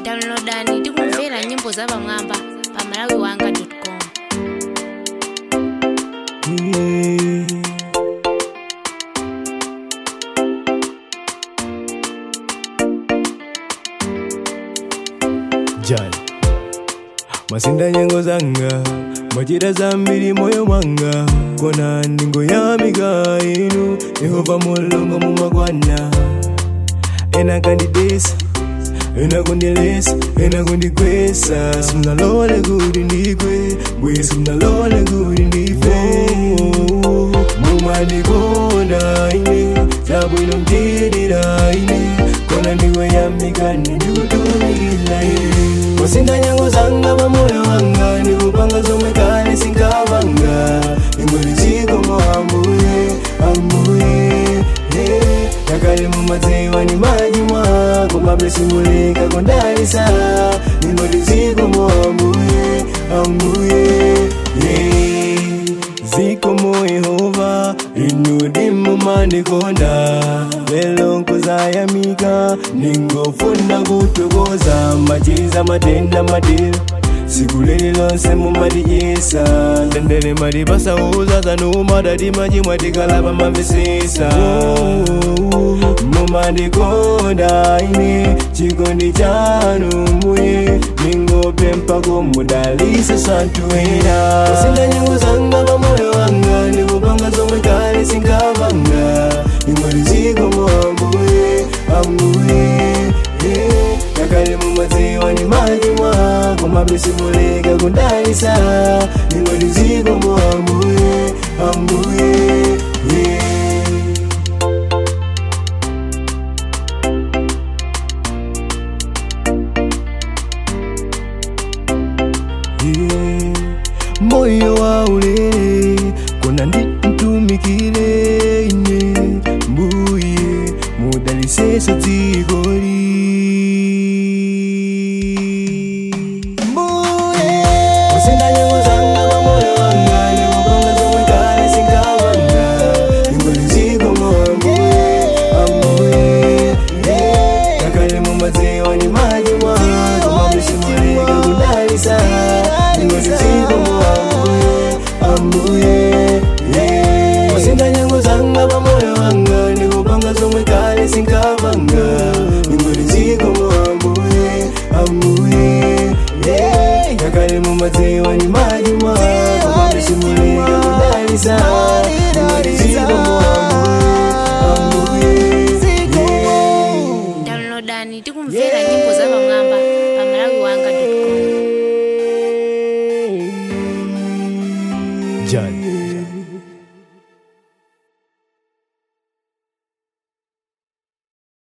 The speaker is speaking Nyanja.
Downloadani tikumvera nyimbo za pamwamba pa malawiwanga.com. Jal Masinda nyengo zanga Majira zambiri moyo mwanga Kona ndingo ya miga inu Yehova mulungu mumagwana Ena kandidesa Ena kundilesa Ena kundikwesa Simnalole gudi ndikwe Bwe simnalole gudi ndife Mumadikonda ine Sabu ino mtidira ine Kona ndiwe ya miga Ndikutumikila ine Masinda nyango zanga pamoyo wanga Nikupanga zomwe kale sinkavanga Ingoliziko moambuye ambuye Yakale mumazewa ni maji mwako Mablesi muleka kondalisa Ingoliziko moambuye ambuye Ziko mo Yehova Inudimu mandikonda Lelo nkuzaya mika Ningofunda kutokoza Machiza matenda madira Sikuleli lonse mumadijisa Tendele madibasa uza Zanu madadi maji madikalaba mavesisa Mumandikonda ine Chikondi chanu muye Ningope mpako mudalisa santuena Masinda nyango zanga pamoyo wanga Nikupanga zomwe kale sinkavanga Ingoliziko moambuye ambuye Yakale mumazewa ni maji mwako Mablesi muleka kundalisa Ingoliziko moambuye ambuye Moyo wa ulele Kona nditumikile ine Mbuye Mudaliseso zigoli Mbuye Masinda nyango zanga pamoyo wanga Nikupanga zomwe kale sinkavanga Ingoliziko moambuye ambuye Yakale mumazewa ni maji mwako Mablesi muleka kundalisa Ingoliziko moambuye ambuye Masinda nyango zanga pamoyo wanga Nikupanga zomwe kale sinkavanga Ingoliziko moambuye ambuye Yakale mumazewa ni maji mwako Mablesi muleka kundalisa Ingoliziko moambuye ambuye Downloadani tikumvera nyimbo za pamwamba pa malawiwanga.com. Jal